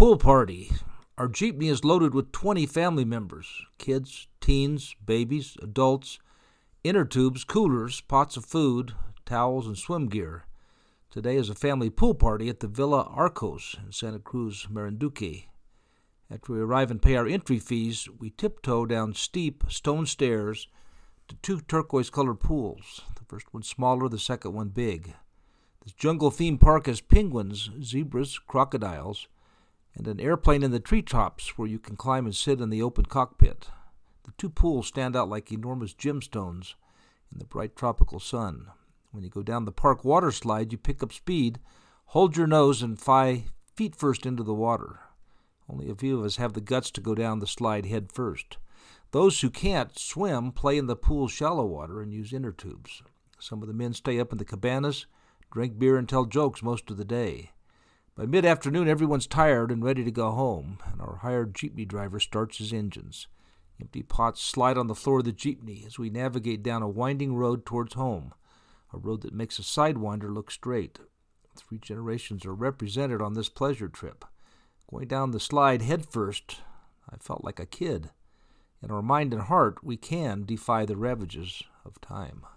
Pool party. Our jeepney is loaded with 20 family members, kids, teens, babies, adults, inner tubes, coolers, pots of food, towels, and swim gear. Today is a family pool party at the Villa Arcos in Santa Cruz, Marinduque. After we arrive and pay our entry fees, we tiptoe down steep stone stairs to two turquoise-colored pools, the first one smaller, the second one big. This jungle-themed park has penguins, zebras, crocodiles, and an airplane in the treetops where you can climb and sit in the open cockpit. The two pools stand out like enormous gemstones in the bright tropical sun. When you go down the park water slide, you pick up speed, hold your nose, and fly feet first into the water. Only a few of us have the guts to go down the slide head first. Those who can't swim play in the pool's shallow water and use inner tubes. Some of the men stay up in the cabanas, drink beer, and tell jokes most of the day. By mid-afternoon, everyone's tired and ready to go home, and our hired jeepney driver starts his engines. Empty pots slide on the floor of the jeepney as we navigate down a winding road towards home, a road that makes a sidewinder look straight. 3 generations are represented on this pleasure trip. Going down the slide head first, I felt like a kid. In our mind and heart, we can defy the ravages of time.